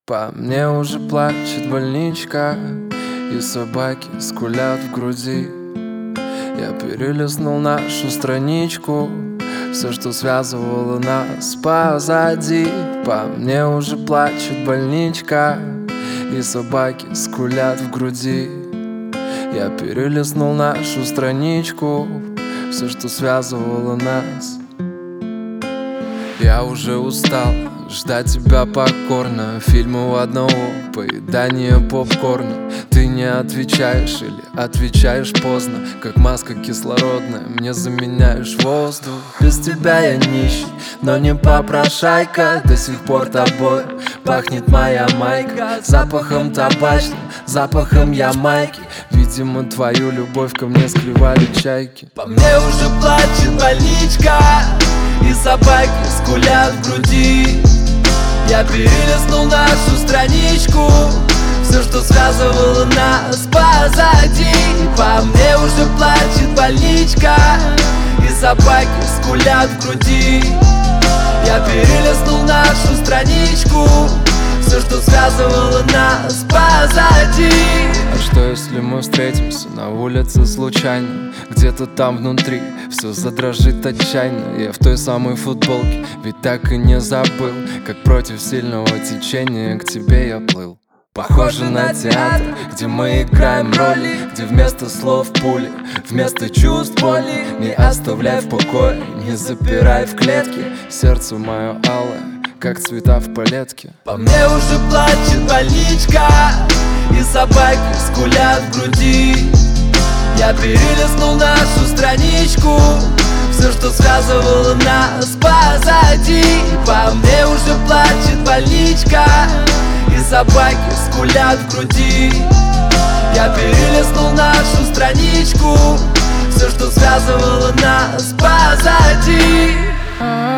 По мне уже плачет больничка, и собаки скулят в груди. Я перелистнул нашу страничку, все, что связывало нас, позади. По мне уже плачет больничка, и собаки скулят в груди. Я перелистнул нашу страничку, все, что связывало нас. Я уже устал ждать тебя покорно. Фильмы у одного, поедание попкорна. Ты не отвечаешь или отвечаешь поздно, как маска кислородная, мне заменяешь воздух. Без тебя я нищий, но не попрошайка. До сих пор тобой пахнет моя майка, запахом табачным, запахом ямайки. Видимо, твою любовь ко мне склевали чайки. По мне уже плачет больничка, и собаки скулят в груди. Я перелистнул нашу страничку, все, что связывало нас, позади. По мне уже плачет больничка, и собаки скулят в груди. Я перелистнул нашу страничку, все, что связывало нас, позади. А что если мы встретимся на улице случайно? Где-то там внутри все задрожит отчаянно. Я в той самой футболке, ведь так и не забыл, как против сильного течения к тебе я плыл. Похоже на театр, где мы играем роли, где вместо слов пули, вместо чувств боли. Не оставляй в покое, не запирай в клетке сердце мое алое, как цвета в палетке. По мне уже плачет больничка, и собаки скулят в груди. Я перелистнул нашу страничку, все, что связывало нас, позади. По мне уже плачет больничка, и собаки скулят в груди. Я перелистнул нашу страничку, все, что связывало нас, позади.